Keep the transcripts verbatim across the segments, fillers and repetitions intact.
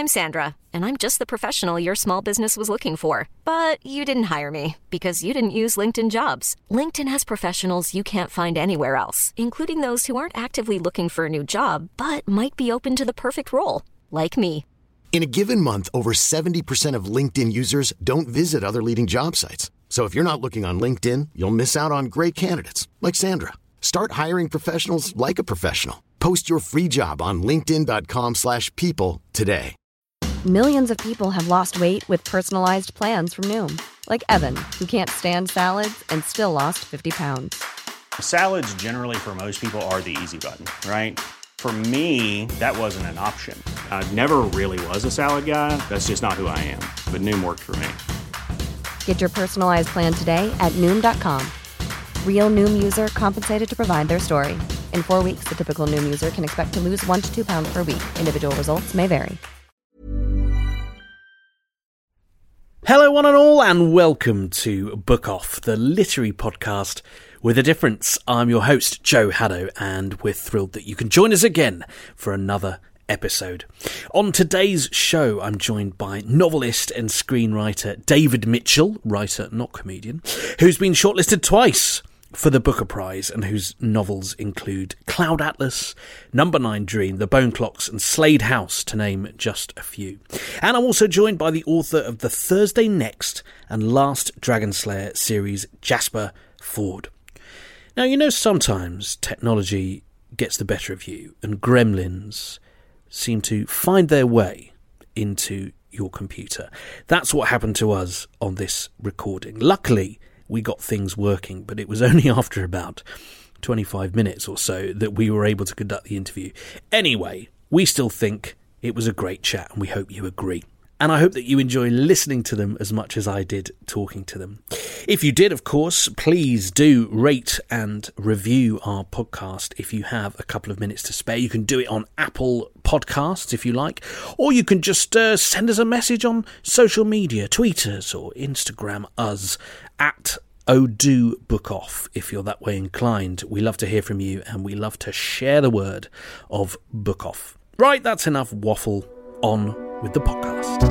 I'm Sandra, and I'm just the professional your small business was looking for. But you didn't hire me because you didn't use LinkedIn Jobs. LinkedIn has professionals you can't find anywhere else, including those who aren't actively looking for a new job, but might be open to the perfect role, like me. In a given month, over seventy percent of LinkedIn users don't visit other leading job sites. So if you're not looking on LinkedIn, you'll miss out on great candidates like Sandra. Start hiring professionals like a professional. Post your free job on linkedin dot com slash people today. Millions of people have lost weight with personalized plans from Noom. Like Evan, who can't stand salads and still lost fifty pounds. Salads generally for most people are the easy button, right? For me, that wasn't an option. I never really was a salad guy. That's just not who I am. But Noom worked for me. Get your personalized plan today at Noom dot com. Real Noom user compensated to provide their story. In four weeks, the typical Noom user can expect to lose one to two pounds per week. Individual results may vary. Hello one and all, and welcome to Book Off, the literary podcast with a difference. I'm your host, Joe Haddo, and we're thrilled that you can join us again for another episode. On today's show, I'm joined by novelist and screenwriter David Mitchell, writer, not comedian, who's been shortlisted twice for the Booker Prize and whose novels include Cloud Atlas, Number Nine Dream, The Bone Clocks and Slade House, to name just a few. And I'm also joined by the author of the Thursday Next and Last Dragon Slayer series, Jasper Fforde. Now, you know, sometimes technology gets the better of you and gremlins seem to find their way into your computer. That's what happened to us on this recording. Luckily, we got things working, but it was only after about twenty-five minutes or so that we were able to conduct the interview. Anyway, we still think it was a great chat, and we hope you agree. And I hope that you enjoy listening to them as much as I did talking to them. If you did, of course, please do rate and review our podcast if you have a couple of minutes to spare. You can do it on Apple Podcasts if you like, or you can just uh, send us a message on social media, tweet us or Instagram us at Odo Book Off if you're that way inclined. We love to hear from you and we love to share the word of Book Off. Right, that's enough waffle. On with the podcast.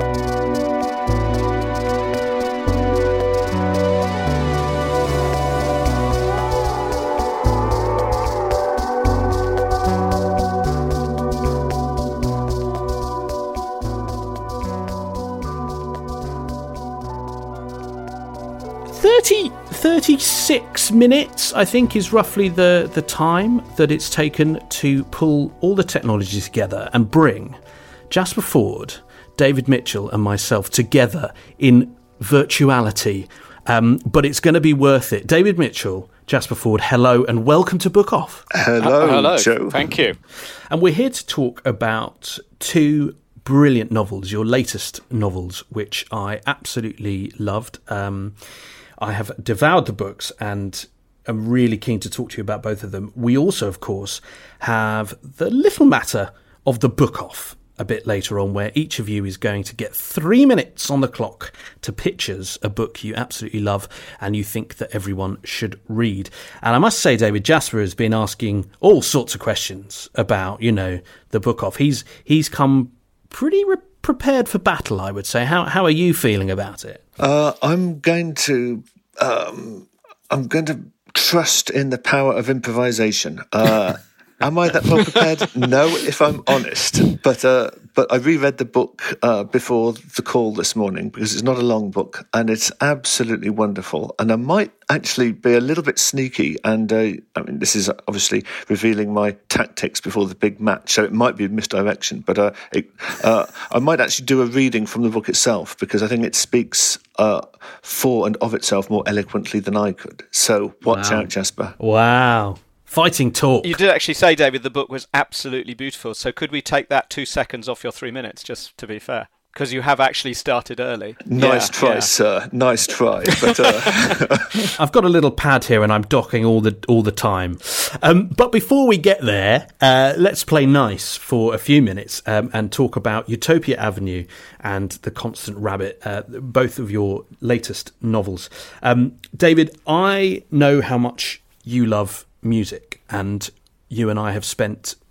thirty, thirty-six minutes, I think, is roughly the, the time that it's taken to pull all the technology together and bring Jasper Fforde, David Mitchell and myself together in virtuality. Um, but it's going to be worth it. David Mitchell, Jasper Fforde, hello and welcome to Book Off. Hello, uh, hello. Joe. Thank you. And we're here to talk about two brilliant novels, your latest novels, which I absolutely loved. Um, I have devoured the books and I'm really keen to talk to you about both of them. We also, of course, have the little matter of the Book Off a bit later on, where each of you is going to get three minutes on the clock to pitch us a book you absolutely love and you think that everyone should read. And I must say, David, Jasper has been asking all sorts of questions about, you know, the Book Off. He's he's come pretty re- prepared for battle, I would say. How how are you feeling about it? Uh, I'm going to um, I'm going to trust in the power of improvisation. Uh, Am I that well prepared? No, if I'm honest. But uh, but I reread the book uh, before the call this morning because it's not a long book and it's absolutely wonderful. And I might actually be a little bit sneaky. And uh, I mean, this is obviously revealing my tactics before the big match, so it might be a misdirection. But uh, it, uh, I might actually do a reading from the book itself because I think it speaks uh, for and of itself more eloquently than I could. So watch Wow. out, Jasper. Wow. Fighting talk. You did actually say, David, the book was absolutely beautiful. So could we take that two seconds off your three minutes, just to be fair? Because you have actually started early. Nice yeah, try, yeah. sir. Nice try. But uh... I've got a little pad here and I'm docking all the all the time. Um, but before we get there, uh, let's play nice for a few minutes um, and talk about Utopia Avenue and The Constant Rabbit, uh, both of your latest novels. Um, David, I know how much you love music, and you and I have spent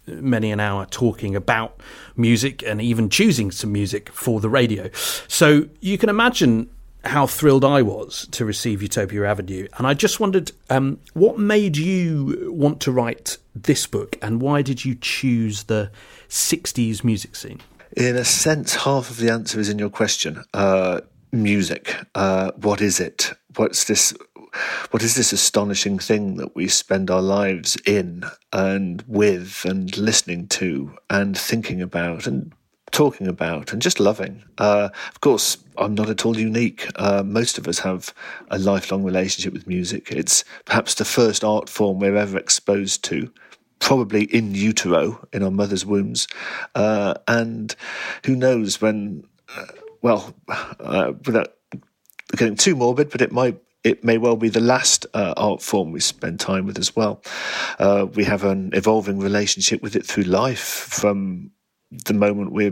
many an hour talking about music and even choosing some music for the radio. So you can imagine how thrilled I was to receive Utopia Avenue. And I just wondered, um, what made you want to write this book, and why did you choose the sixties music scene? In a sense, half of the answer is in your question. Uh, music. Uh, what is it? What's this? What is this astonishing thing that we spend our lives in and with and listening to and thinking about and talking about and just loving? Uh, of course, I'm not at all unique. Uh, most of us have a lifelong relationship with music. It's perhaps the first art form we're ever exposed to, probably in utero, in our mother's wombs. Uh, and who knows when, uh, well, uh, without getting too morbid, but it might It may well be the last uh, art form we spend time with as well. Uh, we have an evolving relationship with it through life, from the moment we're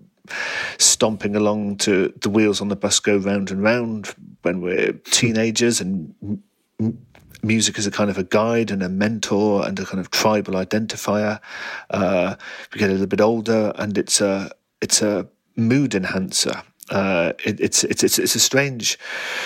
stomping along to the wheels on the bus go round and round, when we're teenagers, and m- music is a kind of a guide and a mentor and a kind of tribal identifier. Uh, we get a little bit older, and it's a it's a mood enhancer. Uh, it, it's it's it's it's a strange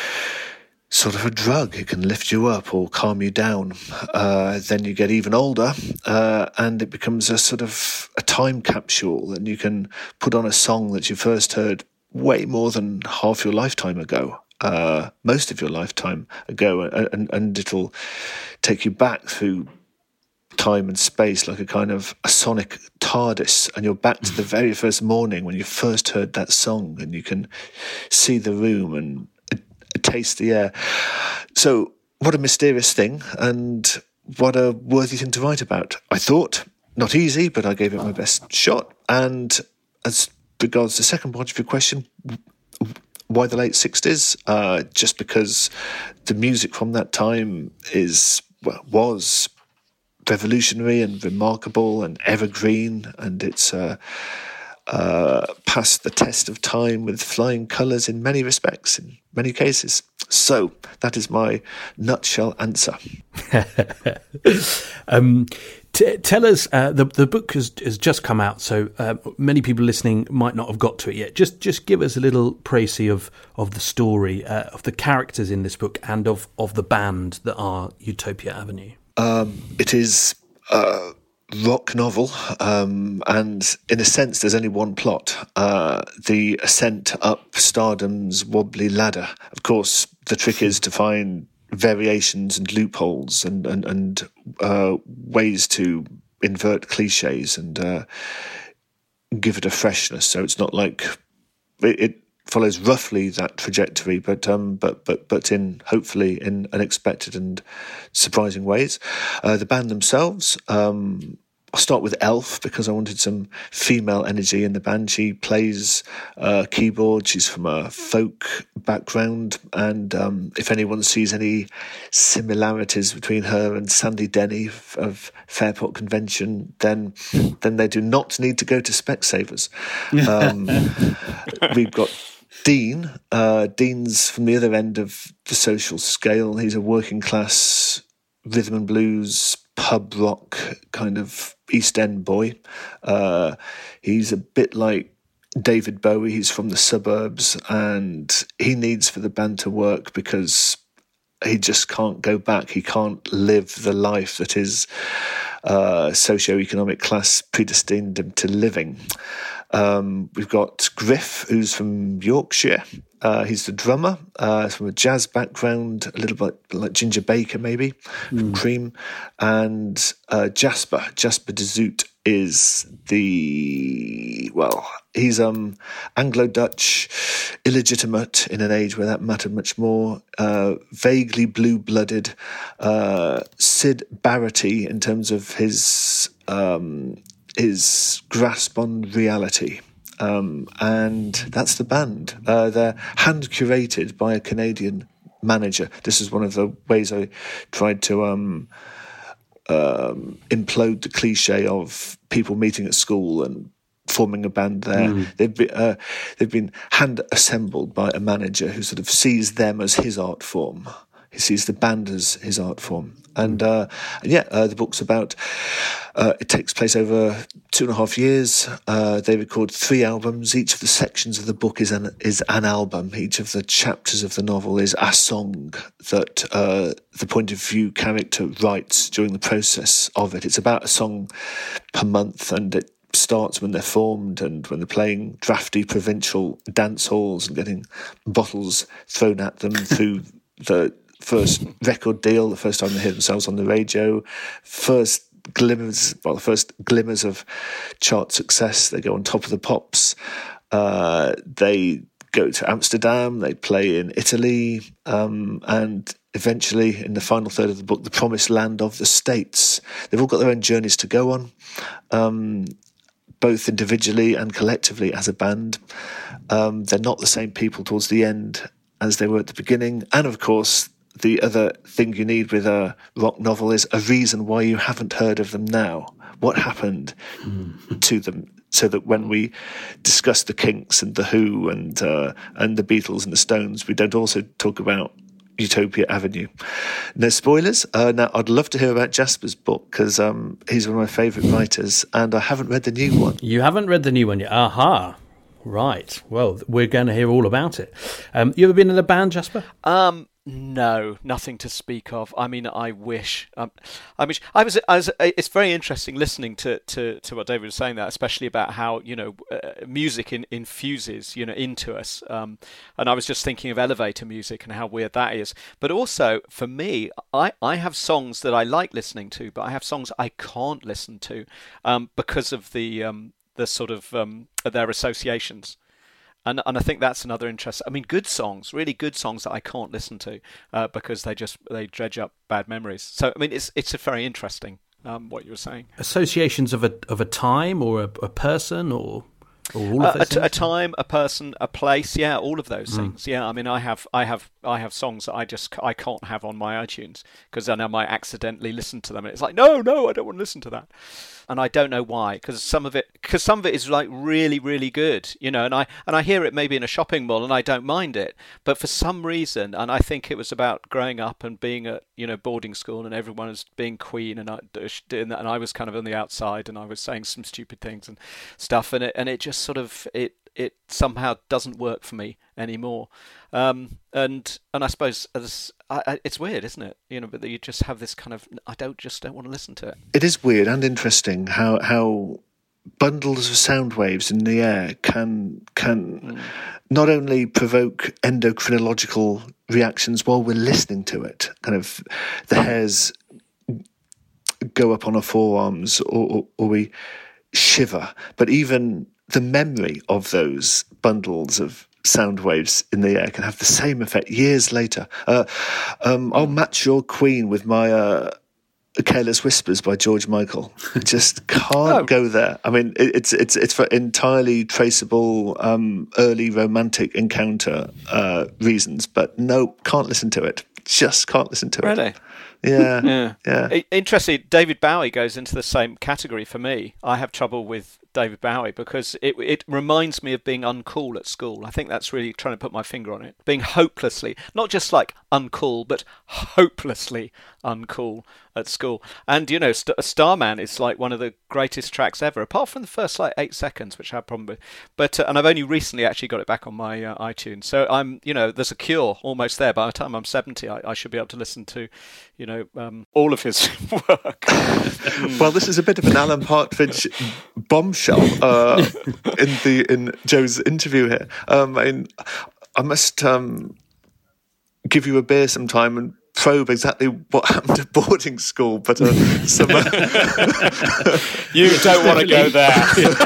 sort of a drug. It can lift you up or calm you down. Uh, then you get even older, uh, and it becomes a sort of a time capsule, and you can put on a song that you first heard way more than half your lifetime ago, uh, most of your lifetime ago, and, and it'll take you back through time and space like a kind of a sonic TARDIS, and you're back to the very first morning when you first heard that song, and you can see the room and taste the air. So what a mysterious thing, and what a worthy thing to write about. I thought, not easy, but I gave it my best shot. And as regards the second part of your question, why the late sixties? Uh, just because the music from that time is, well, was revolutionary and remarkable and evergreen, and it's uh, uh, passed the test of time with flying colours in many respects, in many cases. So that is my nutshell answer. um, t- tell us, uh, the the book has, has just come out, so uh, many people listening might not have got to it yet. Just just give us a little précis of of the story, uh, of the characters in this book, and of, of the band that are Utopia Avenue. Um, it is a rock novel, um, and in a sense there's only one plot, uh, the ascent up stardom's wobbly ladder. Of course, the trick is to find variations and loopholes and, and, and uh, ways to invert cliches and uh, give it a freshness, so it's not like... It, it follows roughly that trajectory, but um, but but but in hopefully in unexpected and surprising ways. Uh, the band themselves, um, I'll start with Elf because I wanted some female energy in the band. She plays uh, keyboard. She's from a folk background, and um, if anyone sees any similarities between her and Sandy Denny of Fairport Convention, then then they do not need to go to Specsavers. Um, we've got Dean. Uh, Dean's from the other end of the social scale. He's a working class rhythm and blues, pub rock kind of East End boy. Uh, he's a bit like David Bowie. He's from the suburbs, and he needs for the band to work because he just can't go back. He can't live the life that his uh, socio-economic class predestined him to living. Um, we've got Griff, who's from Yorkshire. Uh, he's the drummer, uh, from a jazz background, a little bit like Ginger Baker, maybe, from mm. Cream. And uh, Jasper, Jasper de Zoet is the, well, he's um, Anglo-Dutch, illegitimate in an age where that mattered much more, uh, vaguely blue-blooded, uh, Syd Barrett-y in terms of his... Um, his grasp on reality. Um, and that's the band. Uh, they're hand-curated by a Canadian manager. This is one of the ways I tried to um, um, implode the cliche of people meeting at school and forming a band there. Mm. They've been, uh, they've been hand-assembled by a manager who sort of sees them as his art form. He sees the band as his art form. And, uh, and yeah, uh, the book's about, uh, it takes place over two and a half years. Uh, they record three albums. Each of the sections of the book is an, is an album. Each of the chapters of the novel is a song that uh, the point of view character writes during the process of it. It's about a song per month, and it starts when they're formed and when they're playing drafty provincial dance halls and getting bottles thrown at them through the first record deal, the first time they hear themselves on the radio, first glimmers, well, the first glimmers of chart success. They go on Top of the Pops. Uh, they go to Amsterdam. They play in Italy, um, and eventually, in the final third of the book, the promised land of the States. They've all got their own journeys to go on, um, both individually and collectively as a band. Um, they're not the same people towards the end as they were at the beginning, and of course, the other thing you need with a rock novel is a reason why you haven't heard of them now. What happened mm. to them, so that when we discuss the Kinks and the Who and uh, and the Beatles and the Stones, we don't also talk about Utopia Avenue. No spoilers. Uh, now, I'd love to hear about Jasper's book, because um, he's one of my favourite writers, and I haven't read the new one. You haven't read the new one yet? Aha. Right. Well, we're going to hear all about it. Um, you ever been in a band, Jasper? Um... No, nothing to speak of. I mean, I wish. Um, I wish. I was. I was. It's very interesting listening to, to, to what David was saying there, especially about how you know uh, music in, infuses you know into us. Um, and I was just thinking of elevator music and how weird that is. But also for me, I, I have songs that I like listening to, but I have songs I can't listen to um, because of the um, the sort of um, their associations. And and I think that's another interest. I mean, good songs, really good songs that I can't listen to uh, because they just they dredge up bad memories. So I mean, it's it's a very interesting um, what you were saying. Associations of a of a time or a, a person or. Or all of uh, those a, a time, a person, a place, yeah, all of those mm. things. Yeah, I mean, I have, I have, I have songs that I just I can't have on my iTunes because then I might accidentally listen to them, and it's like, no, no, I don't want to listen to that, and I don't know why, because some of it, because some of it is like really, really good, you know, and I and I hear it maybe in a shopping mall, and I don't mind it, but for some reason, and I think it was about growing up and being at you know boarding school, and everyone was being Queen, and I doing that, and I was kind of on the outside, and I was saying some stupid things and stuff, and it and it just sort of it it somehow doesn't work for me anymore, um, and and I suppose as, I, I, it's weird, isn't it? You know, but you just have this kind of I don't just don't want to listen to it. It is weird and interesting how how bundles of sound waves in the air can can mm. not only provoke endocrinological reactions while we're listening to it, kind of the hairs go up on our forearms, or, or, or we shiver, but even the memory of those bundles of sound waves in the air can have the same effect years later. Uh, um, I'll match your Queen with my uh, Careless Whispers by George Michael. Just can't oh. go there. I mean, it, it's it's it's for entirely traceable um, early romantic encounter uh, reasons, but no, can't listen to it. Just can't listen to really? it. Yeah, yeah, yeah. Interesting. David Bowie goes into the same category for me. I have trouble with David Bowie because it it reminds me of being uncool at school. I think that's really trying to put my finger on it. Being hopelessly, not just like uncool, but hopelessly uncool at school. And, you know, St- Starman is like one of the greatest tracks ever, apart from the first like eight seconds, which I have a problem with. But, uh, and I've only recently actually got it back on my uh, iTunes. So I'm, you know, there's a cure almost there. By the time I'm seventy, I, I should be able to listen to, you know, um, all of his work. Well, this is a bit of an Alan Partridge bombshell uh, in the in Joe's interview here. Um, I, mean, I must um, give you a beer sometime and probe exactly what happened at boarding school, but uh, some, uh, you don't want to go there.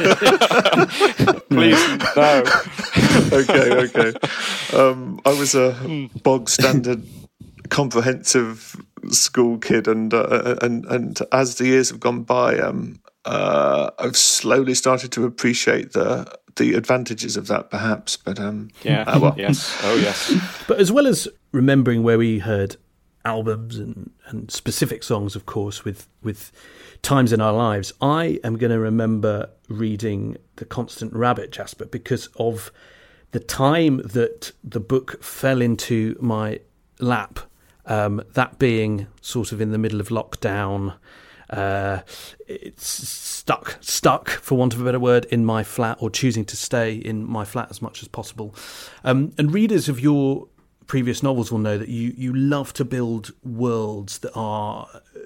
Please, no. Okay, okay. Um, I was a bog standard comprehensive school kid, and uh, and and as the years have gone by, um, uh, I've slowly started to appreciate the the advantages of that, perhaps. But um, yeah, uh, well. yes, oh yes. But as well as remembering where we heard albums and, and specific songs, of course, with with times in our lives, I am going to remember reading The Constant Rabbit, Jasper, because of the time that the book fell into my lap Um, that being sort of in the middle of lockdown, uh, it's stuck, stuck for want of a better word, in my flat, or choosing to stay in my flat as much as possible. Um, and readers of your previous novels will know that you, you love to build worlds that are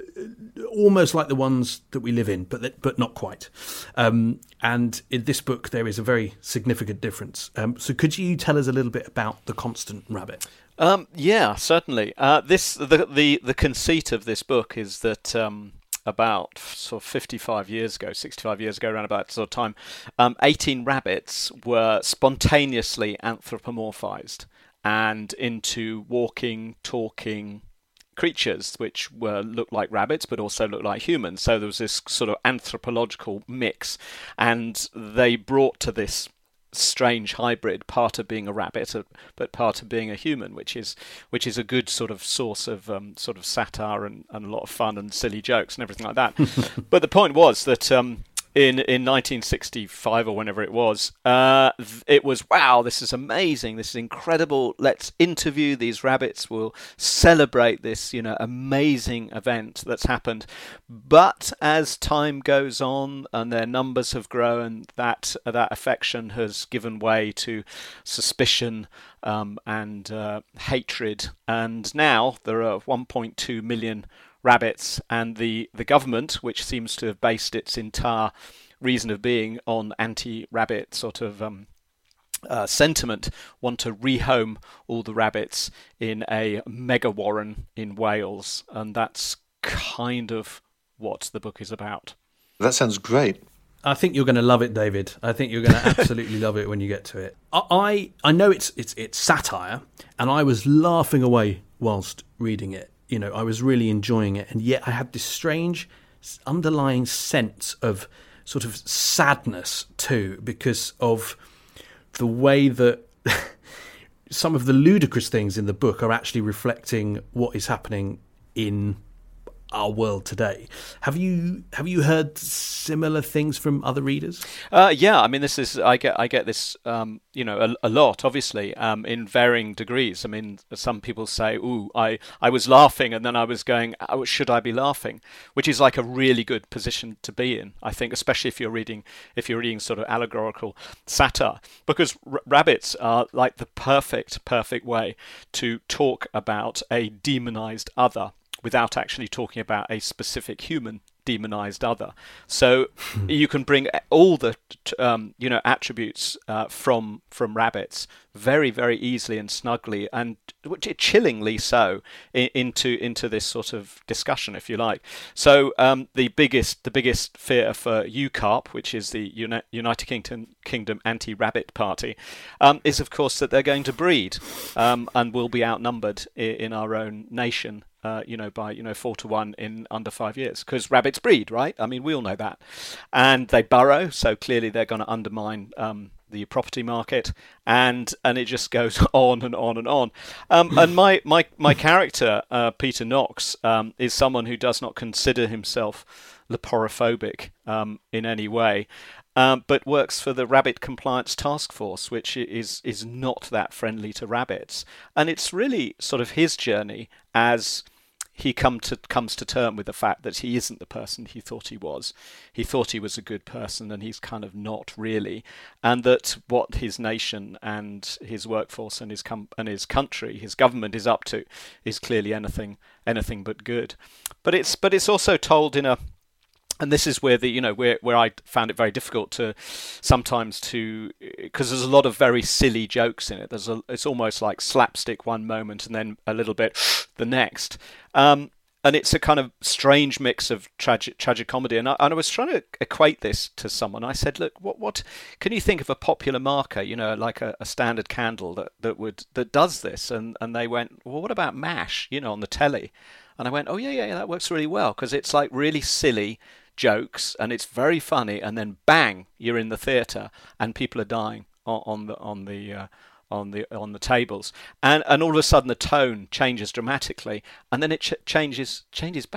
almost like the ones that we live in, but that, but not quite. Um, and in this book, there is a very significant difference. Um, so could you tell us a little bit about The Constant Rabbit? Um, yeah, certainly. Uh, this the, the the conceit of this book is that um, about sort of fifty-five years ago, sixty-five years ago, around about sort of time, um, eighteen rabbits were spontaneously anthropomorphized and into walking, talking creatures which were looked like rabbits but also looked like humans. So there was this sort of anthropological mix, and they brought to this strange hybrid part of being a rabbit but part of being a human, which is which is a good sort of source of um, sort of satire and, and a lot of fun and silly jokes and everything like that. But the point was that um, in in nineteen sixty-five or whenever it was, uh, it was, wow, this is amazing, this is incredible, let's interview these rabbits, we'll celebrate this, you know, amazing event that's happened. But as time goes on and their numbers have grown, that that affection has given way to suspicion um, and uh, hatred, and now there are one point two million rabbits, and the, the government, which seems to have based its entire reason of being on anti-rabbit sort of um, uh, sentiment, want to rehome all the rabbits in a mega warren in Wales, and that's kind of what the book is about. That sounds great. I think you're going to love it, David. I think you're going to absolutely love it when you get to it. I I know it's it's it's satire, and I was laughing away whilst reading it. You know, I was really enjoying it, and yet I had this strange underlying sense of sort of sadness too, because of the way that some of the ludicrous things in the book are actually reflecting what is happening in our world today. Have you have you heard similar things from other readers? Uh, yeah, I mean, this is I get I get this um, you know a, a lot, obviously, um, in varying degrees. I mean, some people say, "Ooh, I, I was laughing," and then I was going, oh, "Should I be laughing?" Which is like a really good position to be in, I think, especially if you're reading if you're reading sort of allegorical satire, because r- rabbits are like the perfect perfect way to talk about a demonized other, without actually talking about a specific human demonized other. So you can bring all the um, you know attributes uh, from from rabbits very very easily and snugly, and chillingly so, in, into into this sort of discussion, if you like. So um, the biggest the biggest fear for U CARP, which is the Uni- United Kingdom Kingdom Anti-Rabbit Party, um, is of course that they're going to breed um, and will be outnumbered in, in our own nation. Uh, you know, by you know four to one in under five years, because rabbits breed, right? I mean, we all know that, and they burrow, so clearly they're going to undermine um, the property market, and and it just goes on and on and on. Um, and my my my character, uh, Peter Knox, um, is someone who does not consider himself leporophobic um, in any way. Um, but works for the Rabbit Compliance Task Force, which is is not that friendly to rabbits, and it's really sort of his journey as he come to comes to term with the fact that he isn't the person he thought he was. He thought he was a good person, and he's kind of not really, and that what his nation and his workforce and his com- and his country, his government is up to, is clearly anything anything but good. But it's but it's also told in a And this is where the you know where where I found it very difficult to sometimes to because there's a lot of very silly jokes in it. There's a it's almost like slapstick one moment and then a little bit the next, um, and it's a kind of strange mix of tragic tragic comedy. And I, and I was trying to equate this to someone. I said, look, what what can you think of a popular marker? You know, like a, a standard candle that, that would that does this? And and they went, well, what about MASH? You know, on the telly. And I went, oh yeah yeah, yeah that works really well, because it's like really silly jokes and it's very funny, and then bang, you're in the theatre and people are dying on, on the on the uh, on the on the tables, and and all of a sudden the tone changes dramatically, and then it ch- changes changes back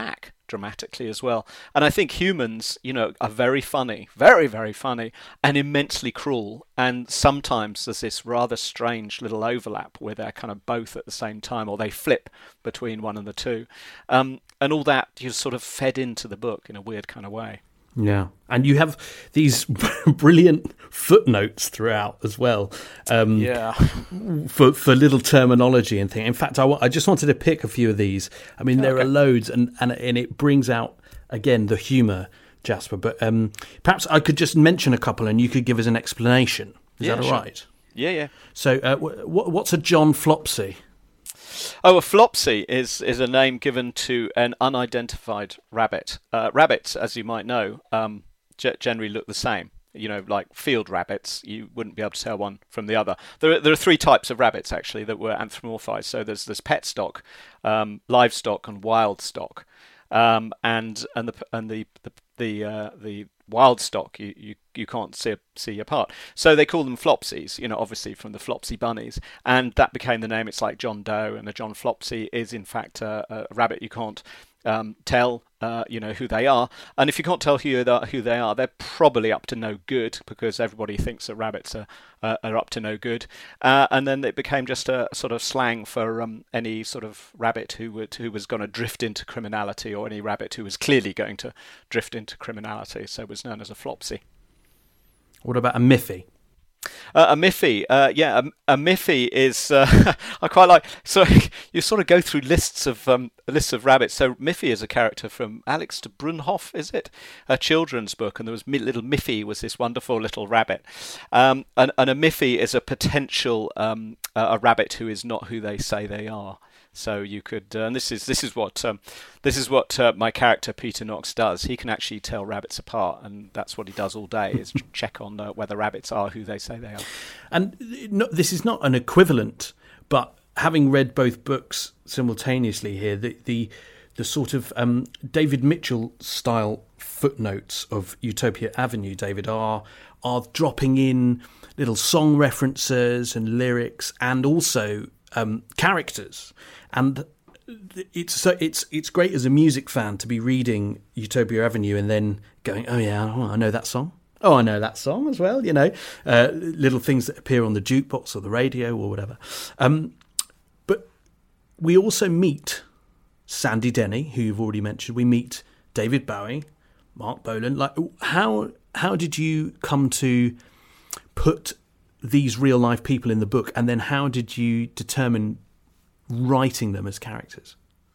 dramatically as well. And I think humans, you know, are very funny, very, very funny, and immensely cruel. And sometimes there's this rather strange little overlap where they're kind of both at the same time, or they flip between one and the two. Um, and all that you sort of fed into the book in a weird kind of way. Yeah, and you have these brilliant footnotes throughout as well. Um, yeah, for for little terminology and things. In fact, I, w- I just wanted to pick a few of these. I mean, there okay. are loads, and, and and it brings out again the humour, Jasper. But um, perhaps I could just mention a couple, and you could give us an explanation. Is yeah, that all sure. right? Yeah, yeah. So, uh, w- what's a John Flopsy? Oh, a flopsy is, is a name given to an unidentified rabbit. Uh, rabbits, as you might know, um, g- generally look the same. You know, like field rabbits, you wouldn't be able to tell one from the other. There are, there are three types of rabbits, actually, that were anthropomorphized. So there's there's pet stock, um, livestock, and wild stock. Um, and and the and the the the, uh, the wild stock you, you, you can't see see apart. So they call them flopsies, you know, obviously from the Flopsy bunnies, and that became the name. It's like John Doe, and a John Flopsy is in fact a, a rabbit you can't um, tell, uh, you know, who they are. And if you can't tell who they are, who they are, they're probably up to no good, because everybody thinks that rabbits are uh, are up to no good. Uh, and then it became just a sort of slang for um, any sort of rabbit who would who was going to drift into criminality, or any rabbit who was clearly going to drift into criminality. So it was known as a flopsy. What about a Miffy? Uh, a Miffy, uh, yeah, a, a Miffy is uh, I quite like. So you sort of go through lists of um, lists of rabbits. So Miffy is a character from Alex de Brunhoff, is it? A children's book, and there was little Miffy was this wonderful little rabbit, um, and, and a Miffy is a potential um, a rabbit who is not who they say they are. So you could, uh, and this is this is what um, this is what uh, my character Peter Knox does. He can actually tell rabbits apart, and that's what he does all day: is check on uh, whether rabbits are who they say they are. And no, this is not an equivalent, but having read both books simultaneously here, the the, the sort of um, David Mitchell style footnotes of Utopia Avenue, David, are are dropping in little song references and lyrics, and also um, characters. And it's so it's it's great as a music fan to be reading Utopia Avenue and then going, oh yeah, oh, I know that song. Oh, I know that song as well. You know, uh, little things that appear on the jukebox or the radio or whatever. Um, but we also meet Sandy Denny, who you've already mentioned. We meet David Bowie, Mark Bolan. Like, how how did you come to put these real life people in the book, and then how did you determine writing them as characters?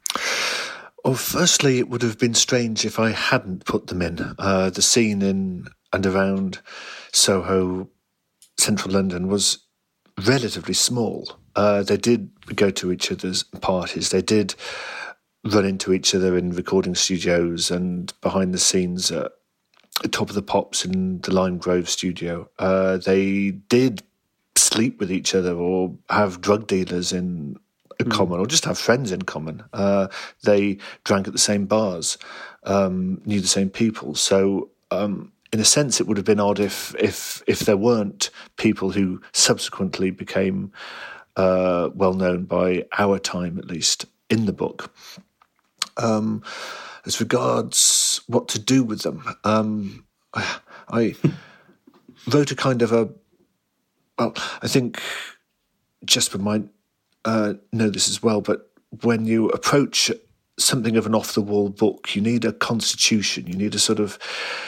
Well, firstly, it would have been strange if I hadn't put them in. Uh, the scene in and around Soho, central London, was relatively small. Uh, they did go to each other's parties. They did run into each other in recording studios and behind the scenes at Top of the Pops in the Lime Grove studio. Uh, they did sleep with each other or have drug dealers in common, or just have friends in common. Uh, they drank at the same bars, um, knew the same people. So, um, in a sense, it would have been odd if if if there weren't people who subsequently became uh, well known by our time, at least in the book. Um, as regards what to do with them, um, I wrote a kind of a. Well, I think Jasper might Uh, know this as well, but when you approach something of an off-the-wall book, you need a constitution, you need a sort of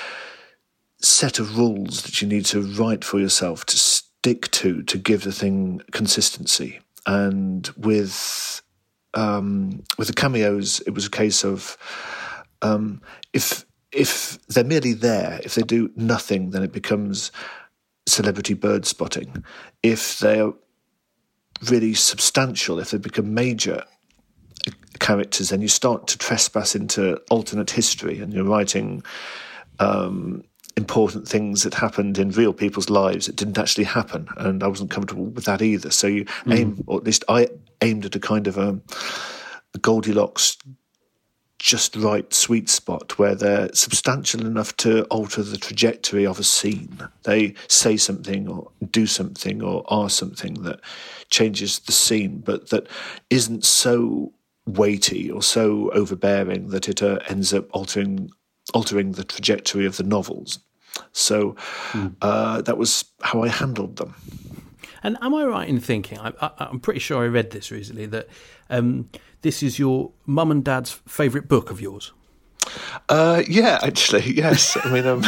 set of rules that you need to write for yourself, to stick to, to give the thing consistency. And with um, with the cameos, it was a case of um, if if they're merely there, if they do nothing, then it becomes celebrity bird spotting. If they're really substantial, if they become major characters, then you start to trespass into alternate history, and you're writing um, important things that happened in real people's lives that didn't actually happen, and I wasn't comfortable with that either. So you mm. aim, or at least I aimed at a kind of a, a Goldilocks just right sweet spot where they're substantial enough to alter the trajectory of a scene. They say something or do something or are something that changes the scene, but that isn't so weighty or so overbearing that it uh, ends up altering altering the trajectory of the novels. So mm. uh, that was how I handled them. And am I right in thinking, I, I, I'm pretty sure I read this recently, that um, this is your mum and dad's favourite book of yours? Uh, yeah, actually, yes. I mean, um...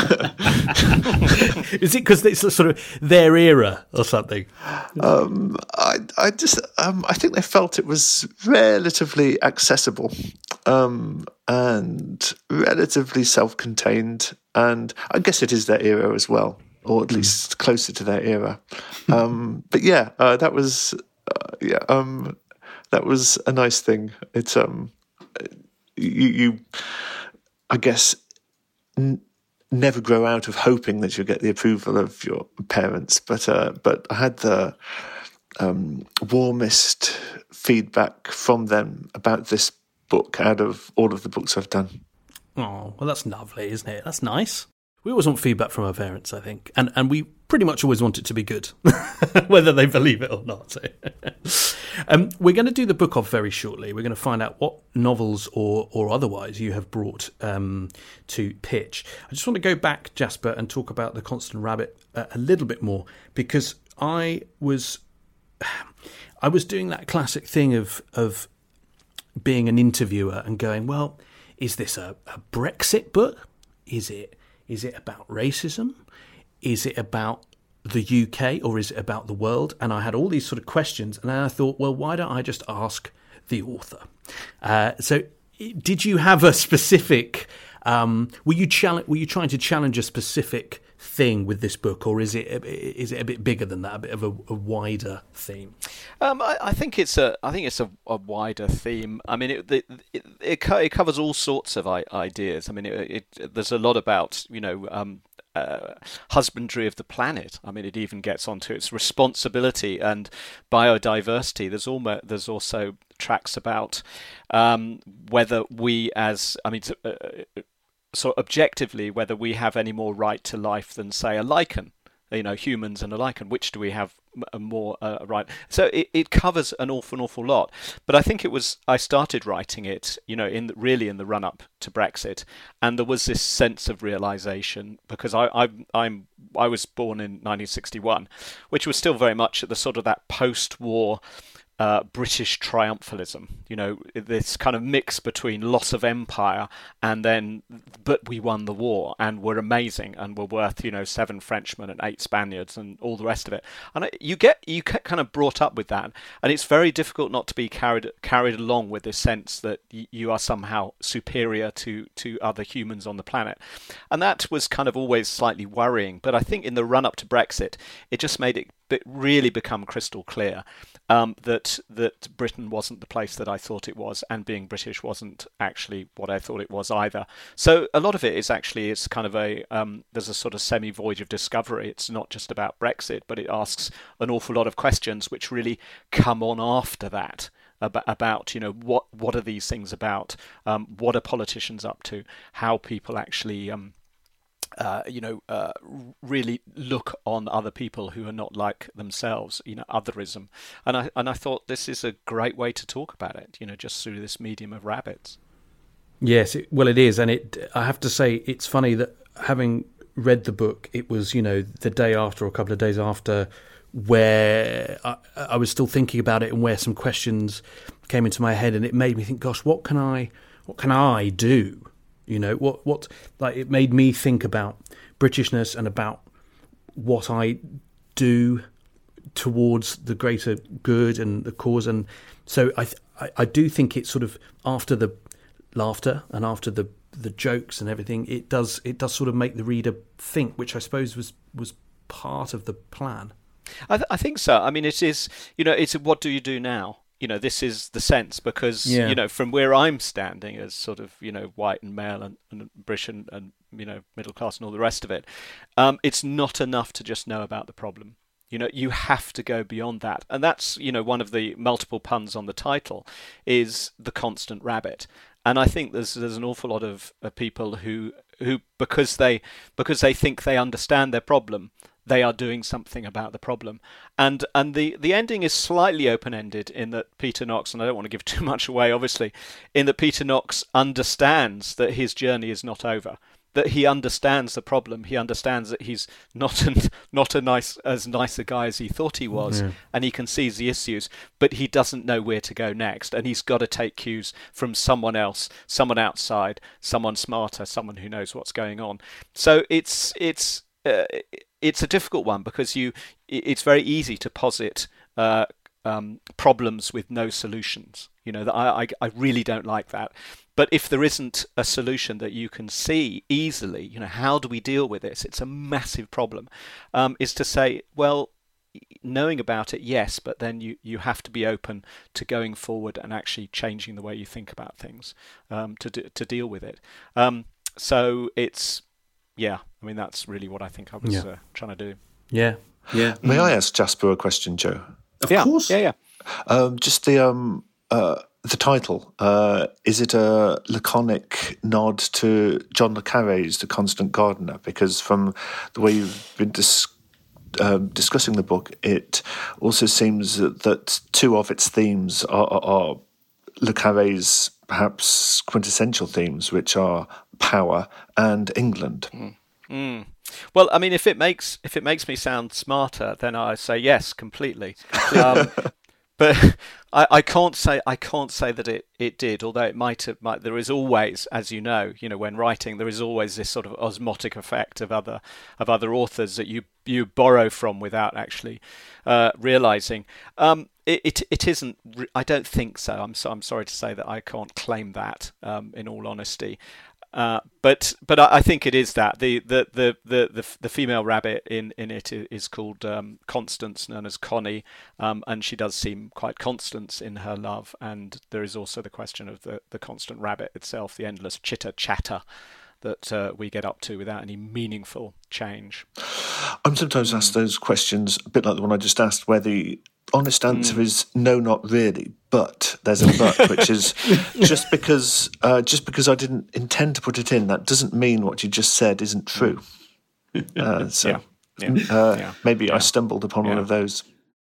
is it because it's sort of their era or something? Um, I, I just, um, I think they felt it was relatively accessible, um, and relatively self-contained, and I guess it is their era as well, or at least closer to their era. Um, but yeah, uh, that was, uh, yeah, um, that was a nice thing. It's um, you. you I guess, n- never grow out of hoping that you'll get the approval of your parents. But uh, but I had the um, warmest feedback from them about this book out of all of the books I've done. Oh, well, that's lovely, isn't it? That's nice. We always want feedback from our parents, I think. And and we pretty much always want it to be good, whether they believe it or not. um, we're going to do the book off very shortly. We're going to find out what novels or, or otherwise you have brought um, to pitch. I just want to go back, Jasper, and talk about The Constant Rabbit uh, a little bit more, because I was I was doing that classic thing of of being an interviewer and going, well, is this a, a Brexit book? Is it Is it about racism? Is it about the U K, or is it about the world? And I had all these sort of questions, and then I thought, well, why don't I just ask the author? Uh, so, did you have a specific? Um, were you chal- Were you trying to challenge a specific thing with this book, or is it is it a bit bigger than that, a bit of a, a wider theme? Um, I, I think it's a I think it's a, a wider theme. I mean, it it, it it covers all sorts of ideas. I mean, it, it there's a lot about you know um, uh, husbandry of the planet. I mean, it even gets onto its responsibility and biodiversity. There's almost there's also tracks about um, whether we as I mean. Uh, So objectively, whether we have any more right to life than, say, a lichen, you know, humans and a lichen, which do we have a more uh, right? So it, it covers an awful, awful lot. But I think it was, I started writing it, you know, in the, really in the run-up to Brexit, and there was this sense of realisation, because I, I, I'm, I was born in nineteen sixty-one, which was still very much at the sort of that post-war Uh, British triumphalism, you know, this kind of mix between loss of empire and then, but we won the war and we're amazing and we're worth, you know, seven Frenchmen and eight Spaniards and all the rest of it. And you get, you get kind of brought up with that, and it's very difficult not to be carried carried along with this sense that y- you are somehow superior to, to other humans on the planet. And that was kind of always slightly worrying. But I think in the run-up to Brexit, it just made it But really become crystal clear um, that that Britain wasn't the place that I thought it was, and being British wasn't actually what I thought it was either. So a lot of it is actually it's kind of a um, there's a sort of semi-voyage of discovery. It's not just about Brexit, but it asks an awful lot of questions which really come on after that. About, about you know what what are these things about? Um, what are politicians up to? How people actually um, Uh, you know, uh, really look on other people who are not like themselves, you know, otherism. And I and I thought this is a great way to talk about it, you know, just through this medium of rabbits. Yes, it, well, it is. And it, I have to say, it's funny that having read the book, it was, you know, the day after or a couple of days after where I, I was still thinking about it and where some questions came into my head, and it made me think, gosh, what can I, what can I do? You know, what, what, like, it made me think about Britishness and about what I do towards the greater good and the cause. And so I, I, I do think it's sort of after the laughter and after the, the jokes and everything, it does, it does sort of make the reader think, which I suppose was, was part of the plan. I, th- I think so. I mean, it is, you know, it's what do you do now? You know, this is the sense, because, yeah. you know, from where I'm standing as sort of, you know, white and male and, and British and, and, you know, middle class and all the rest of it, um, it's not enough to just know about the problem. You know, you have to go beyond that. And that's, you know, one of the multiple puns on the title is The Constant Rabbit. And I think there's there's an awful lot of uh, people who, who because they because they think they understand their problem, they are doing something about the problem. And and the, the ending is slightly open-ended in that Peter Knox, and I don't want to give too much away, obviously, in that Peter Knox understands that his journey is not over, that he understands the problem. He understands that he's not an, not a nice as nice a guy as he thought he was, yeah. and he can seize the issues, but he doesn't know where to go next, and he's got to take cues from someone else, someone outside, someone smarter, someone who knows what's going on. So it's it's uh, it's a difficult one, because you it's very easy to posit uh, um, problems with no solutions. You know, that I, I I really don't like that. But if there isn't a solution that you can see easily, you know, how do we deal with this? It's a massive problem. Um, is to say, well, knowing about it, yes, but then you, you have to be open to going forward and actually changing the way you think about things um, to do, to deal with it. Um, so it's, yeah, I mean, that's really what I think I was yeah. uh, trying to do. Yeah, yeah. May I ask Jasper a question, Joe? Of yeah. course. Yeah, yeah. Um, just the... Um, uh, The title, uh, is it a laconic nod to John le Carré's The Constant Gardener? Because from the way you've been dis- um, discussing the book, it also seems that, that two of its themes are, are, are le Carré's perhaps quintessential themes, which are power and England. Mm. Mm. Well, I mean, if it makes if it makes me sound smarter, then I say yes, completely. Um, But I, I can't say I can't say that it, it did, although it might have. Might, there is always, as you know, you know, when writing, there is always this sort of osmotic effect of other of other authors that you you borrow from without actually uh, realizing. Um, it, it it isn't. I don't think so. I'm so, I'm sorry to say that I can't claim that. Um, in all honesty. Uh, but but I think it is that the the the the, the, the female rabbit in, in it is called um, Constance, known as Connie, um, and she does seem quite constant in her love. And there is also the question of the, the constant rabbit itself, the endless chitter chatter that uh, we get up to without any meaningful change. I'm sometimes asked those questions, a bit like the one I just asked, where the honest answer mm. is no, not really. But there's a but, which is just because uh, just because I didn't intend to put it in, that doesn't mean what you just said isn't true. Uh, so yeah. Yeah. Uh, yeah. maybe yeah. I stumbled upon yeah. one of those.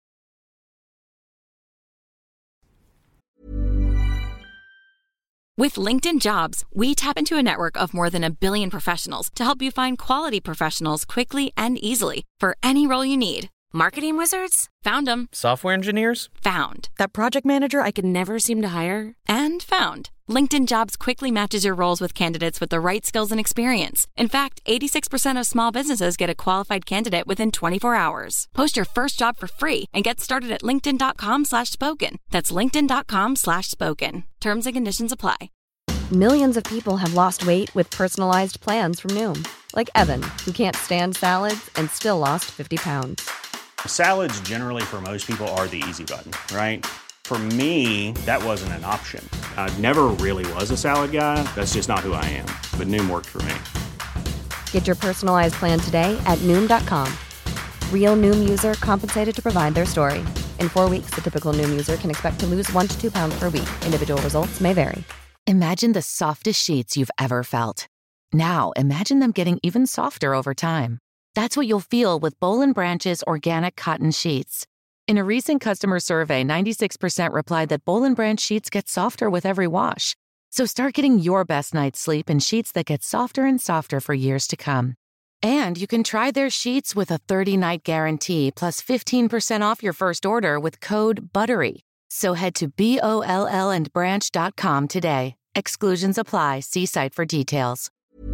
With LinkedIn Jobs, we tap into a network of more than a billion professionals to help you find quality professionals quickly and easily for any role you need. Marketing wizards? Found them. Software engineers? Found. That project manager I could never seem to hire? And found. LinkedIn Jobs quickly matches your roles with candidates with the right skills and experience. In fact, eighty-six percent of small businesses get a qualified candidate within twenty-four hours. Post your first job for free and get started at linkedin.com slash spoken. That's linkedin.com slash spoken. Terms and conditions apply. Millions of people have lost weight with personalized plans from Noom. Like Evan, who can't stand salads and still lost fifty pounds. Salads generally for most people are the easy button, right? For me, that wasn't an option. I never really was a salad guy. That's just not who I am. But Noom worked for me. Get your personalized plan today at Noom dot com. Real Noom user compensated to provide their story. In four weeks, the typical Noom user can expect to lose one to two pounds per week. Individual results may vary. Imagine the softest sheets you've ever felt. Now, imagine them getting even softer over time. That's what you'll feel with Boll and Branch's organic cotton sheets. In a recent customer survey, ninety-six percent replied that Boll and Branch sheets get softer with every wash. So start getting your best night's sleep in sheets that get softer and softer for years to come. And you can try their sheets with a thirty-night guarantee plus fifteen percent off your first order with code BUTTERY. So head to B O L L and branch dot com today. Exclusions apply. See site for details.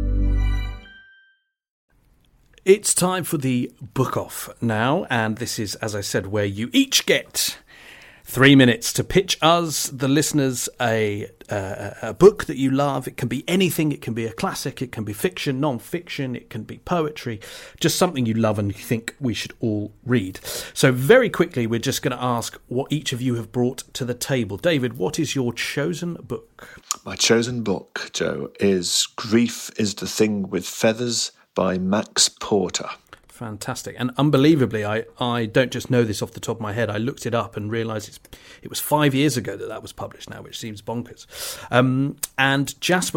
It's time for the book off now, and this is, as I said, where you each get three minutes to pitch us, the listeners, a, uh, a book that you love. It can be anything. It can be a classic. It can be fiction, non-fiction. It can be poetry. Just something you love and you think we should all read. So very quickly, we're just going to ask what each of you have brought to the table. David, what is your chosen book? My chosen book, Joe, is Grief is the Thing with Feathers by Max Porter. Fantastic. And unbelievably, I, I don't just know this off the top of my head. I looked it up and realised it's, it was five years ago that that was published now, which seems bonkers. Um, and Jasper, what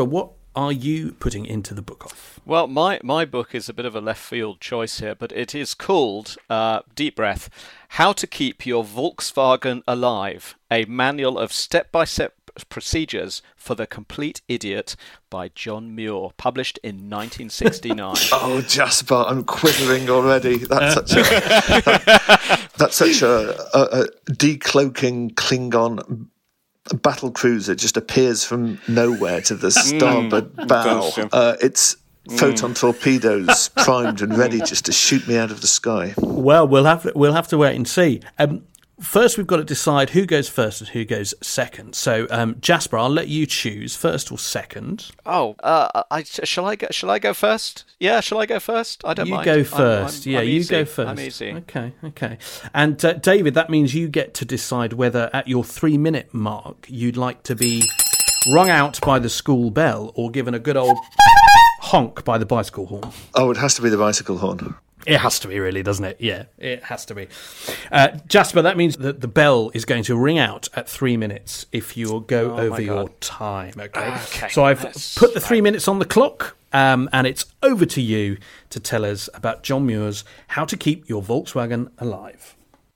are you putting into the book off? Well, my, my book is a bit of a left field choice here, but it is called, uh, deep breath, How to Keep Your Volkswagen Alive, a manual of step-by-step procedures for the complete idiot by John Muir, published in nineteen sixty-nine. Oh, Jasper, I'm quivering already. That's such a that, that's such a, a, a decloaking Klingon battle cruiser just appears from nowhere to the starboard mm, bow. Uh, it's photon mm. torpedoes primed and ready just to shoot me out of the sky. Well, we'll have we'll have to wait and see. Um, First, we've got to decide who goes first and who goes second. So, um, Jasper, I'll let you choose first or second. Oh, uh, I, shall I go? Shall I go first? Yeah, shall I go first? I don't you mind. You go first. I'm, I'm, yeah, I'm you easy. go first. I'm easy. Okay, okay. And uh, David, that means you get to decide whether at your three-minute mark you'd like to be rung out by the school bell or given a good old honk by the bicycle horn. Oh, it has to be the bicycle horn. It has to be, really, doesn't it? Yeah, it has to be. Uh, Jasper, that means that the bell is going to ring out at three minutes if you go oh over your time. Okay. okay. So I've That's put the three right. minutes on the clock, um, and it's over to you to tell us about John Muir's How to Keep Your Volkswagen Alive.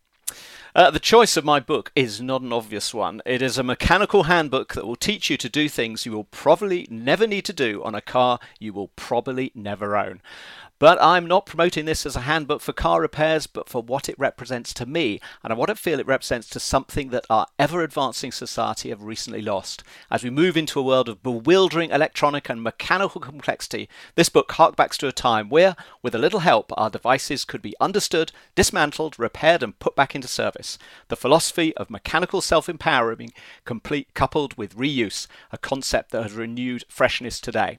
Uh, the choice of my book is not an obvious one. It is a mechanical handbook that will teach you to do things you will probably never need to do on a car you will probably never own. But I'm not promoting this as a handbook for car repairs, but for what it represents to me, and what I feel it represents to something that our ever-advancing society have recently lost. As we move into a world of bewildering electronic and mechanical complexity, this book harkbacks to a time where, with a little help, our devices could be understood, dismantled, repaired, and put back into service. The philosophy of mechanical self-empowering, complete coupled with reuse, a concept that has renewed freshness today.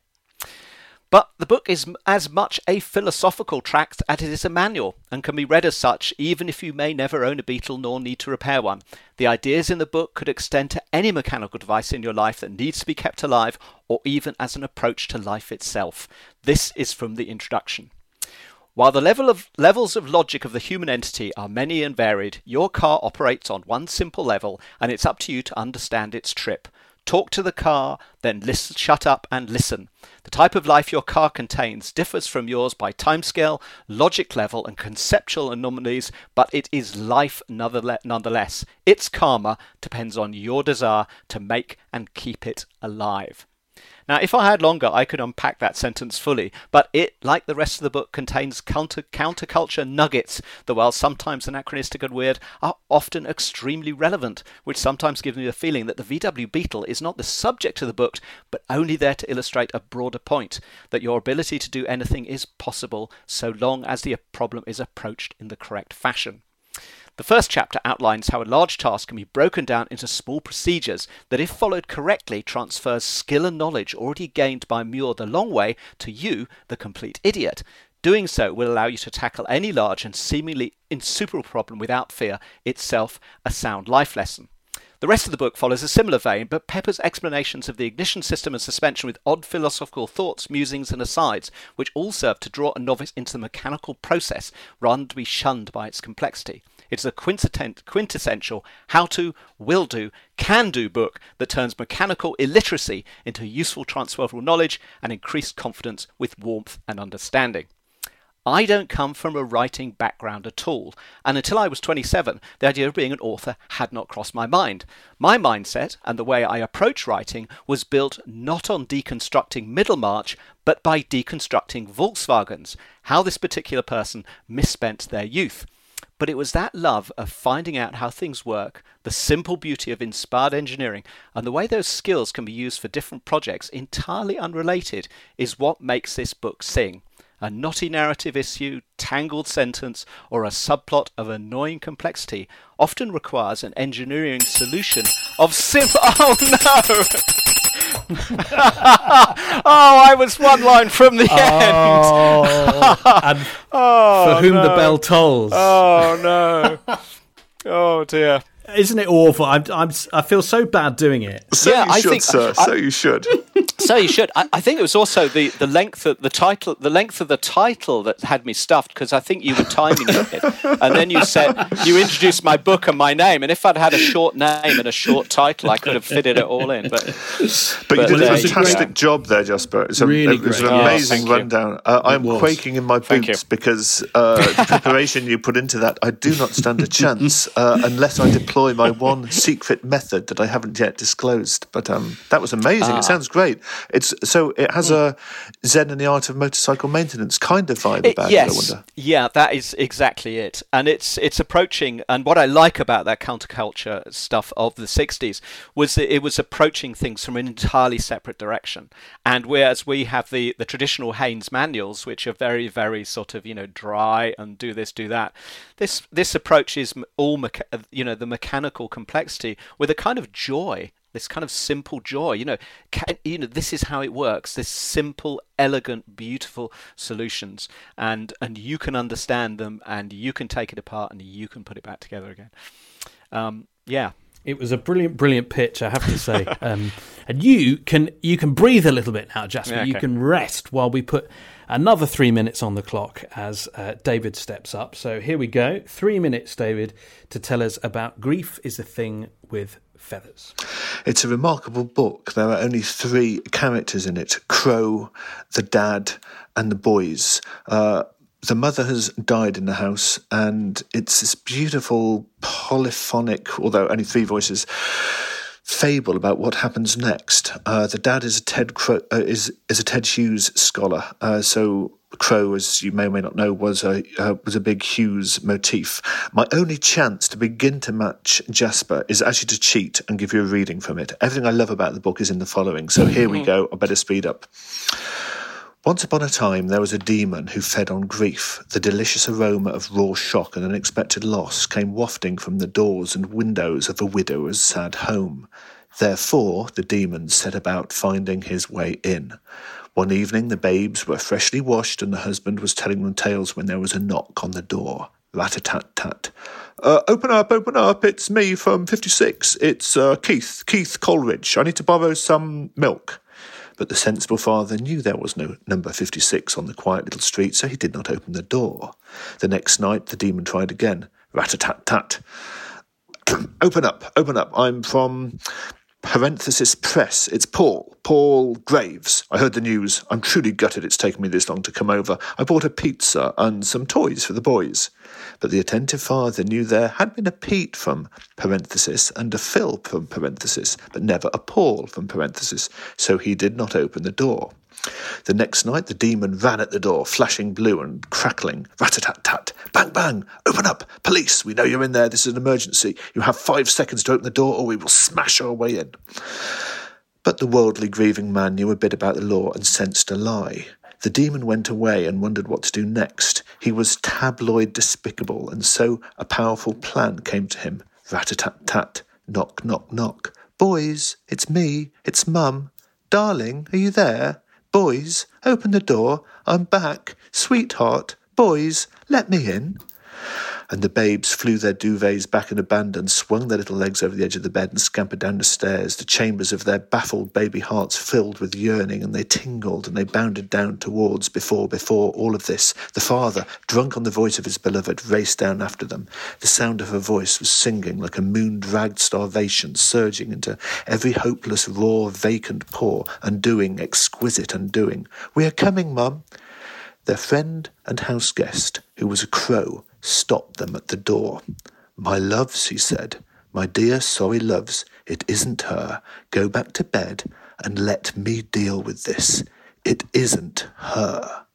But the book is as much a philosophical tract as it is a manual, and can be read as such even if you may never own a Beetle nor need to repair one. The ideas in the book could extend to any mechanical device in your life that needs to be kept alive, or even as an approach to life itself. This is from the introduction. While the level of levels of logic of the human entity are many and varied, your car operates on one simple level, and it's up to you to understand its trip. Talk to the car, then listen, shut up and listen. The type of life your car contains differs from yours by timescale, logic level and conceptual anomalies, but it is life nonetheless. Its karma depends on your desire to make and keep it alive. Now, if I had longer, I could unpack that sentence fully, but it, like the rest of the book, contains counter counterculture nuggets that, while sometimes anachronistic and weird, are often extremely relevant, which sometimes gives me the feeling that the V W Beetle is not the subject of the book, but only there to illustrate a broader point, that your ability to do anything is possible so long as the problem is approached in the correct fashion. The first chapter outlines how a large task can be broken down into small procedures that, if followed correctly, transfers skill and knowledge already gained by Muir the long way to you, the complete idiot. Doing so will allow you to tackle any large and seemingly insuperable problem without fear, itself a sound life lesson. The rest of the book follows a similar vein, but peppers explanations of the ignition system and suspension with odd philosophical thoughts, musings and asides, which all serve to draw a novice into the mechanical process rather than to be shunned by its complexity. It's a quintessential how-to, will-do, can-do book that turns mechanical illiteracy into useful transferable knowledge and increased confidence with warmth and understanding. I don't come from a writing background at all, and until I was twenty-seven, the idea of being an author had not crossed my mind. My mindset and the way I approach writing was built not on deconstructing Middlemarch, but by deconstructing Volkswagens, how this particular person misspent their youth. But it was that love of finding out how things work, the simple beauty of inspired engineering, and the way those skills can be used for different projects entirely unrelated is what makes this book sing. A knotty narrative issue, tangled sentence, or a subplot of annoying complexity often requires an engineering solution of simple... Oh no! Oh, I was one line from the oh, end. And oh, for whom no. the bell tolls. Oh no! Oh dear! Isn't it awful? I'm, I'm, I feel so bad doing it. So yeah, you I should, think, sir. I, so you should. So you should. I, I think it was also the, the length of the title, the length of the title that had me stuffed, because I think you were timing it, and then you said you introduced my book and my name, and if I'd had a short name and a short title, I could have fitted it all in. But but, but you did uh, a fantastic yeah. job there, Jasper. It's a, Really it was great. an Oh, amazing thank you. rundown. Uh, I'm was. quaking in my Thank boots you. because uh, the preparation you put into that, I do not stand a chance uh, unless I deploy my one secret method that I haven't yet disclosed. But um, that was amazing. Ah. It sounds great. It's so it has a Zen and the Art of Motorcycle Maintenance kind of vibe It- about yes, it. I wonder. yeah, that is exactly it, and it's it's approaching. And what I like about that counterculture stuff of the sixties was that it was approaching things from an entirely separate direction. And whereas we have the the traditional Haynes manuals, which are very very sort of you know dry and do this do that, this this approach is m- all mecha- you know the mechanical complexity with a kind of joy. This kind of simple joy, you know, can, you know, this is how it works. This simple, elegant, beautiful solutions, and and you can understand them, and you can take it apart, and you can put it back together again. Um, yeah, It was a brilliant, brilliant pitch, I have to say. Um, and you can you can breathe a little bit now, Jasper. Yeah, okay. You can rest while we put another three minutes on the clock as uh, David steps up. So here we go. Three minutes, David, to tell us about Grief is a Thing with Feathers. It's a remarkable book. There are only three characters in it: Crow, the dad, and the boys. Uh, the mother has died in the house, and it's this beautiful, polyphonic, although only three voices, fable about what happens next. Uh, the dad is a Ted Crow, uh, is is a Ted Hughes scholar. Uh, so Crow, as you may or may not know, was a uh, was a big Hughes motif. My only chance to begin to match Jasper is actually to cheat and give you a reading from it. Everything I love about the book is in the following. So here we go. I better speed up. Once upon a time, there was a demon who fed on grief. The delicious aroma of raw shock and unexpected loss came wafting from the doors and windows of a widower's sad home. Therefore, the demon set about finding his way in. One evening, the babes were freshly washed, and the husband was telling them tales when there was a knock on the door. Rat-a-tat-tat. Uh, open up, open up, it's me from fifty-six. It's uh, Keith, Keith Coleridge. I need to borrow some milk. But the sensible father knew there was no number fifty-six on the quiet little street, so he did not open the door. The next night, the demon tried again. Rat-a-tat-tat. Open up, open up. I'm from parenthesis press. It's Paul, Paul Graves. I heard the news. I'm truly gutted it's taken me this long to come over. I bought a pizza and some toys for the boys. But the attentive father knew there had been a Pete from parenthesis and a Phil from parenthesis, but never a Paul from parenthesis, so he did not open the door. The next night, the demon ran at the door, flashing blue and crackling. Rat-a-tat-tat. Bang, bang. Open up. Police, we know you're in there. This is an emergency. You have five seconds to open the door or we will smash our way in. But the worldly grieving man knew a bit about the law and sensed a lie. The demon went away and wondered what to do next. He was tabloid despicable, and so a powerful plan came to him. Rat-a-tat-tat. Knock, knock, knock. Boys, it's me. It's Mum. Darling, are you there? Boys, open the door. I'm back. Sweetheart. Boys, let me in. And the babes flew their duvets back in abandon, swung their little legs over the edge of the bed and scampered down the stairs. The chambers of their baffled baby hearts filled with yearning, and they tingled and they bounded down towards before, before all of this. The father, drunk on the voice of his beloved, raced down after them. The sound of her voice was singing like a moon-dragged starvation, surging into every hopeless, raw, vacant pore, undoing, exquisite undoing. We are coming, Mum. Their friend and house guest, who was a crow, stopped them at the door. My loves, he said, my dear sorry loves, it isn't her. Go back to bed and let me deal with this. It isn't her.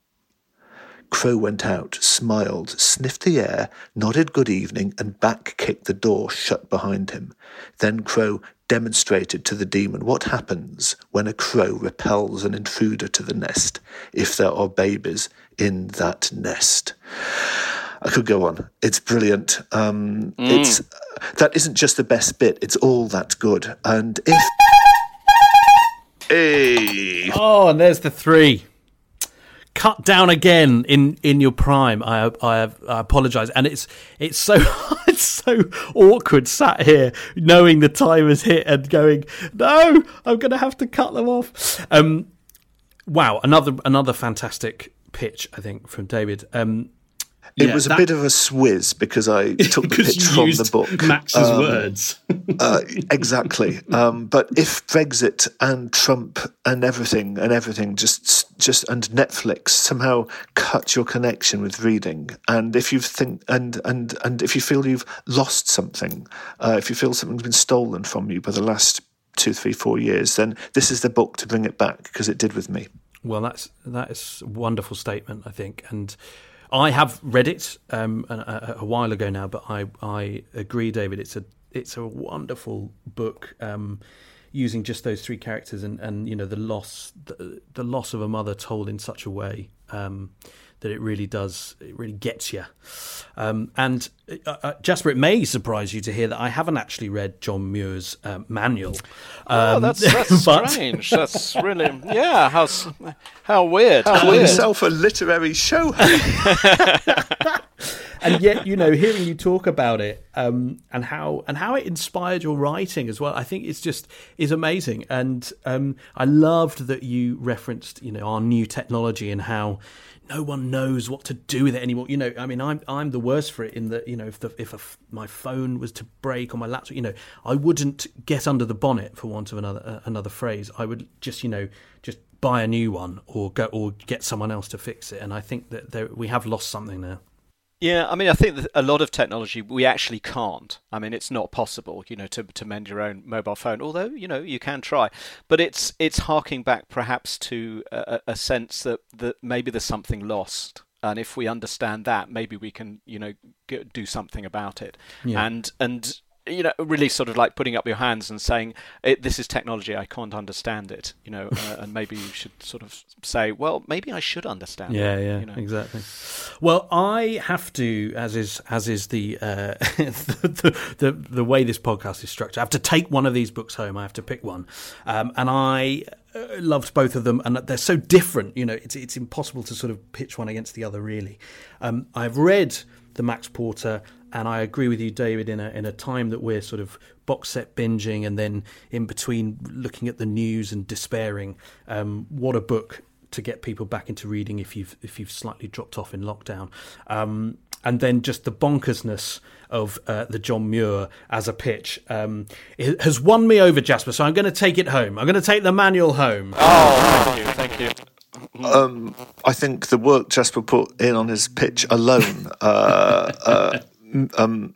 Crow went out, smiled, sniffed the air, nodded good evening, and back-kicked the door shut behind him. Then Crow demonstrated to the demon what happens when a crow repels an intruder to the nest, if there are babies in that nest. I could go on. It's brilliant. Um, mm. It's that isn't just the best bit. It's all that good. And if... Hey. Oh, and there's the three. Cut down again in, in your prime. I I, I apologise, and it's it's so hard. it's so awkward sat here knowing the time has hit and going, no, I'm going to have to cut them off. Um, wow, another another fantastic pitch, I think, from David. Um, It yeah, was a that... bit of a swizz because I took the pitch from the book. Max's um, words. uh, exactly. Um, but if Brexit and Trump and everything and everything just just and Netflix somehow cut your connection with reading, and if you think and and and if you feel you've lost something, uh, if you feel something's been stolen from you by the last two, three, four years, then this is the book to bring it back, because it did with me. Well, that's that is a wonderful statement, I think, and I have read it um, a, a while ago now, but I, I agree, David. It's a it's a wonderful book, um, using just those three characters and, and you know the loss the, the loss of a mother told in such a way um, that it really does it really gets you. Um, and uh, uh, Jasper, it may surprise you to hear that I haven't actually read John Muir's uh, manual. Um, oh, that's, that's but... strange. That's really yeah. How how weird. How How weird. weird. Yourself a literary show. And yet, you know, hearing you talk about it um, and how and how it inspired your writing as well, I think it's just is amazing. And um, I loved that you referenced, you know, our new technology and how no one knows what to do with it anymore. You know, I mean, I'm I'm the worst for it in that, you know, if the, if a, my phone was to break or my laptop, you know, I wouldn't get under the bonnet, for want of another uh, another phrase. I would just, you know, just buy a new one or go or get someone else to fix it. And I think that there, we have lost something there. Yeah, I mean, I think that a lot of technology we actually can't. I mean, it's not possible, you know, to to mend your own mobile phone. Although, you know, you can try. But it's it's harking back perhaps to a, a sense that, that maybe there's something lost. And if we understand that, maybe we can, you know, get, do something about it. Yeah. And and you know, really sort of like putting up your hands and saying, this is technology, I can't understand it, you know, uh, and maybe you should sort of say, well, maybe I should understand yeah, it. Yeah, you know? Exactly. Well, I have to, as is as is the, uh, the, the the way this podcast is structured, I have to take one of these books home. I have to pick one. Um, and I uh, loved both of them, and they're so different, you know, it's, it's impossible to sort of pitch one against the other, really. Um, I've read the Max Porter, and I agree with you, David, in a in a time that we're sort of box set binging and then in between looking at the news and despairing. Um, what a book to get people back into reading if you've if you've slightly dropped off in lockdown. Um, and then just the bonkersness of uh, the John Muir as a pitch um, it has won me over, Jasper. So I'm going to take it home. I'm going to take the manual home. Oh, thank you, thank you. Um, I think the work Jasper put in on his pitch alone uh, uh, um,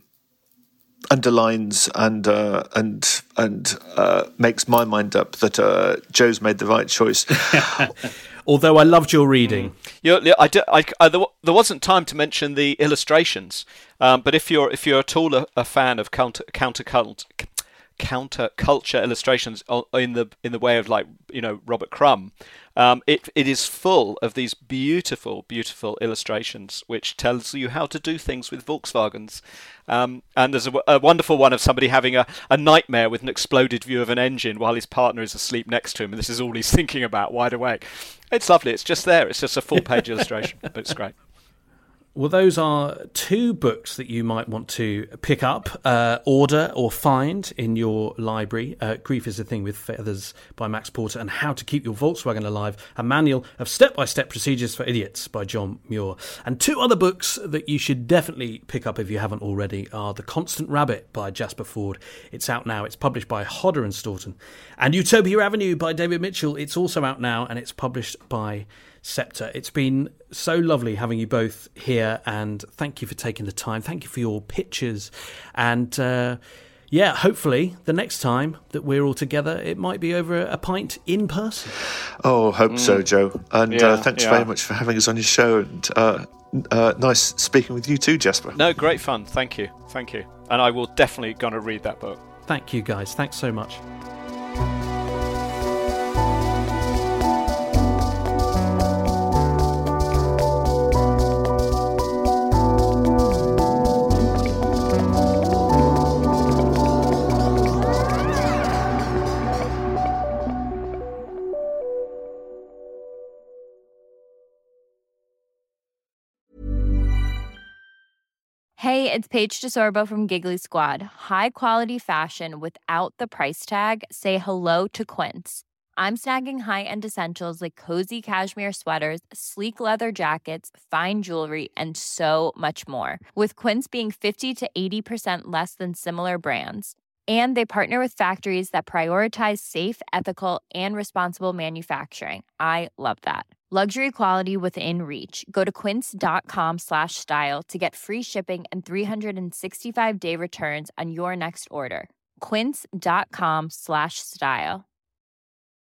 underlines and uh, and and uh, makes my mind up that uh, Joe's made the right choice. Although I loved your reading. Mm. You're, I, I, I, there, there wasn't time to mention the illustrations, um, but if you're if you're at all a, a fan of counter counter cult, counter culture illustrations in the in the way of, like, you know, Robert Crumb, um, it it is full of these beautiful beautiful illustrations which tells you how to do things with Volkswagens. Um, and there's a, a wonderful one of somebody having a, a nightmare with an exploded view of an engine while his partner is asleep next to him, and this is all he's thinking about, wide awake. It's lovely. It's just there. It's just a full page illustration, but it's great. Well, those are two books that you might want to pick up, uh, order or find in your library. Uh, Grief is a Thing with Feathers by Max Porter and How to Keep Your Volkswagen Alive, a manual of step-by-step procedures for idiots by John Muir. And two other books that you should definitely pick up if you haven't already are The Constant Rabbit by Jasper Fforde. It's out now. It's published by Hodder and Stoughton. And Utopia Avenue by David Mitchell. It's also out now, and it's published by Scepter. It's been so lovely having you both here, and thank you for taking the time. Thank you for your pictures, and uh, yeah, hopefully the next time that we're all together, it might be over a pint in person. Oh, hope mm. so, Joe. And yeah, uh, thanks yeah. very much for having us on your show. And uh, uh, nice speaking with you too, Jasper. No, great fun. Thank you, thank you. And I will definitely gonna read that book. Thank you, guys. Thanks so much. Hey, it's Paige DeSorbo from Giggly Squad. High quality fashion without the price tag. Say hello to Quince. I'm snagging high-end essentials like cozy cashmere sweaters, sleek leather jackets, fine jewelry, and so much more. With Quince being fifty to eighty percent less than similar brands. And they partner with factories that prioritize safe, ethical, and responsible manufacturing. I love that. Luxury quality within reach. Go to quince.com slash style to get free shipping and three sixty-five day returns on your next order. Quince.com slash style.